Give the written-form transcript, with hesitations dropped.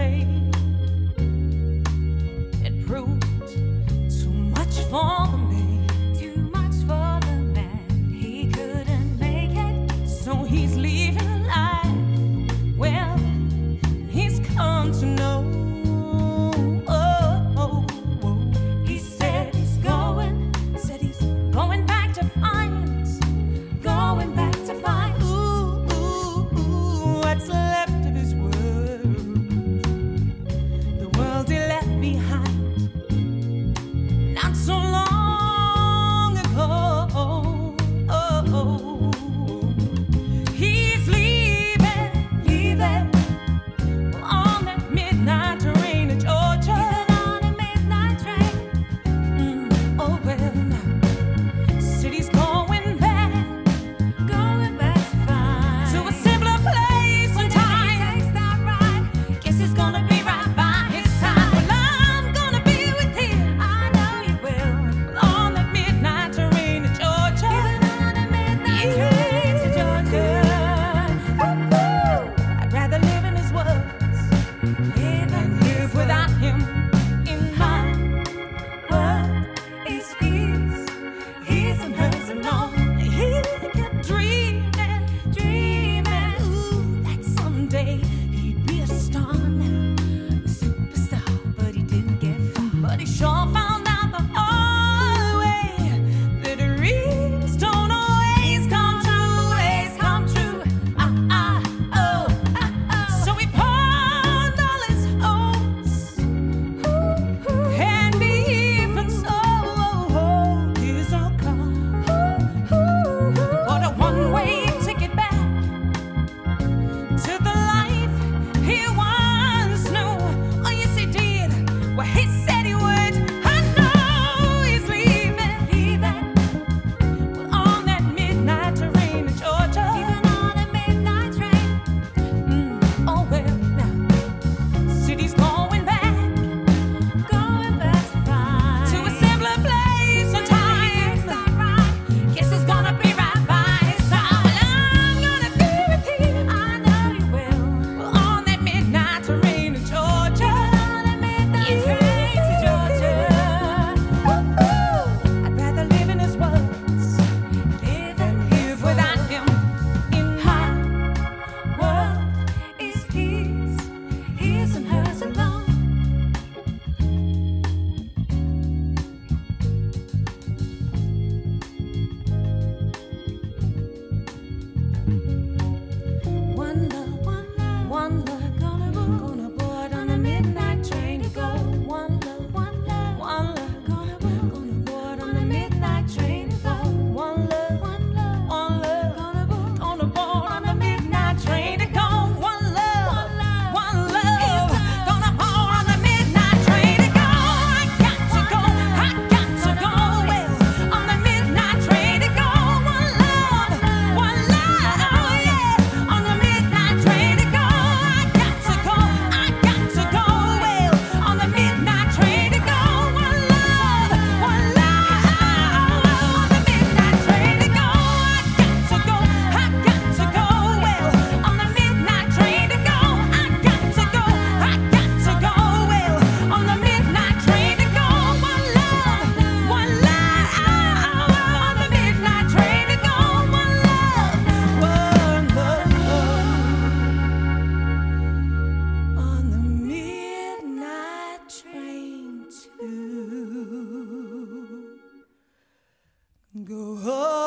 day. It proved too much for the man, too much for the man. He couldn't make it, so he's leaving alive. Well, he's come to know. He said he's going back to find, going back to find. What's left of his world, the world he left behind not so long ago. He's leaving on that midnight train to Georgia. On a midnight train. Oh well, now city's going back to find, to a simpler place and time. Takes that ride, guess it's gonna be right by his side. Well, I'm gonna be with him, I know you will. On that midnight train to Georgia. On a midnight train to Georgia. I'd rather live in his words than live without him. In my world is his and hers alone. He kept dreaming, that someday he'd be a star now, a superstar, but he didn't get far. But he sure found out the hard way that dreams don't always come true. So he pawned all his hopes, and even sold his old car. But a one-way ticket back to the life he once knew. Oh, yes, he did. Well, he said he would. I know he's leaving. Well, on that midnight train to Georgia. Even on a midnight train. Oh, well, now, city's going back to find, to a simpler place and time. Guess it's gonna be right by his side. I'm gonna be with him, I know you will. Well, on that midnight train to Georgia. On a midnight train to Georgia. I'd rather live in his words than live without him. In my world is his and hers alone. One love, gonna board on a midnight train to go. One love, gonna board on a midnight train to go. One love, gonna board on a midnight train to go. One love, gonna board on a midnight train to go. I got to go, well, on the midnight train to go. One love, oh yeah, on the midnight train to go. I got to go, well, on the midnight train to go. One love, on the midnight train to go. I got to go, well, on the midnight train to go. I got to go, well, on the midnight train to go. One love, on the midnight train to go. One love, on the midnight train to go.